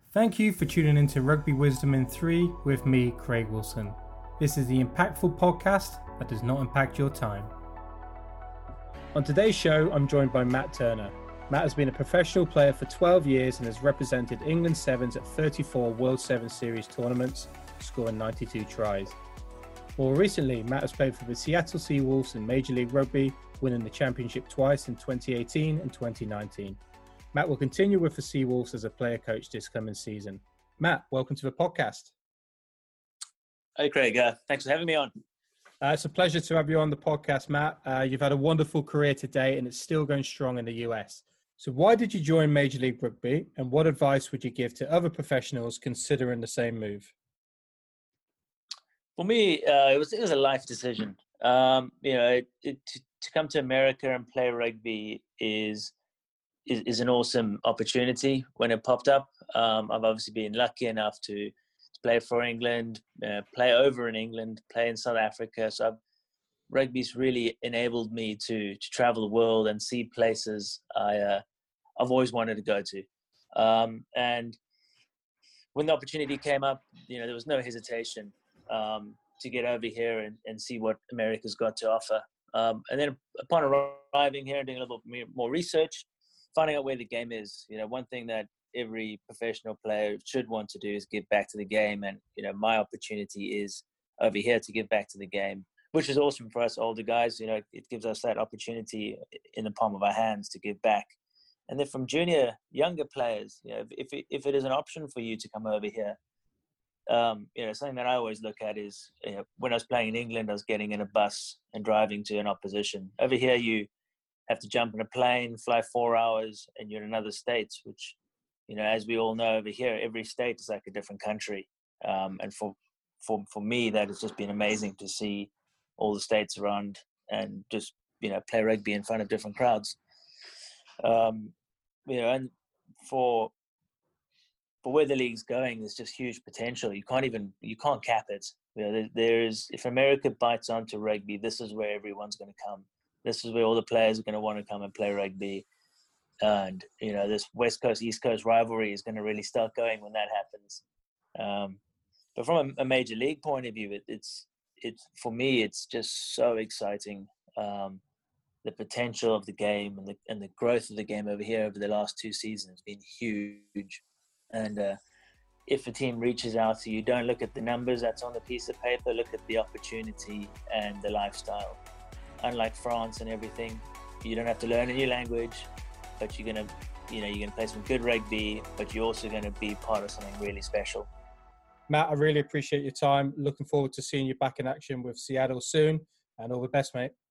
Thank you for tuning into Rugby Wisdom in 3 with me, Craig Wilson. This is the impactful podcast that does not impact your time. On today's show, I'm joined by Matt Turner. Matt has been a professional player for 12 years and has represented England Sevens at 34 World Seven Series tournaments, scoring 92 tries. More recently, Matt has played for the Seattle Seawolves in Major League Rugby, winning the championship twice in 2018 and 2019. Matt will continue with the Seawolves as a player coach this coming season. Matt, welcome to the podcast. Hey, Craig. Thanks for having me on. It's a pleasure to have you on the podcast, Matt. You've had a wonderful career today and it's still going strong in the US. So why did you join Major League Rugby, and what advice would you give to other professionals considering the same move? For me, it was a life decision. To come to America and play rugby is an awesome opportunity when it popped up. I've obviously been lucky enough to play for England, play over in England, play in South Africa. So rugby's really enabled me to travel the world and see places I've always wanted to go to. And when the opportunity came up, there was no hesitation to get over here and see what America's got to offer. And then upon arriving here and doing a little bit more research, finding out where the game is, one thing that every professional player should want to do is give back to the game. And, my opportunity is over here to give back to the game, which is awesome for us older guys. It gives us that opportunity in the palm of our hands to give back. And then from younger players, if it is an option for you to come over here, something that I always look at is, when I was playing in England, I was getting in a bus and driving to an opposition. Over here, you have to jump in a plane, fly 4 hours, and you're in another state, which, as we all know over here, every state is like a different country. And for me, that has just been amazing to see all the states around and just, play rugby in front of different crowds. And for where the league's going, there's just huge potential. You can't cap it. If America bites onto rugby, this is where everyone's going to come. This is where all the players are going to want to come and play rugby. And, this West Coast, East Coast rivalry is going to really start going when that happens. But from a major league point of view, it's for me, it's just so exciting. The potential of the game and the growth of the game over here over the last 2 seasons has been huge. And if a team reaches out to you, don't look at the numbers that's on the piece of paper, look at the opportunity and the lifestyle. Unlike France and everything, you don't have to learn a new language, but you're gonna play some good rugby, but you're also gonna be part of something really special. Matt, I really appreciate your time. Looking forward to seeing you back in action with Seattle soon, and all the best, mate.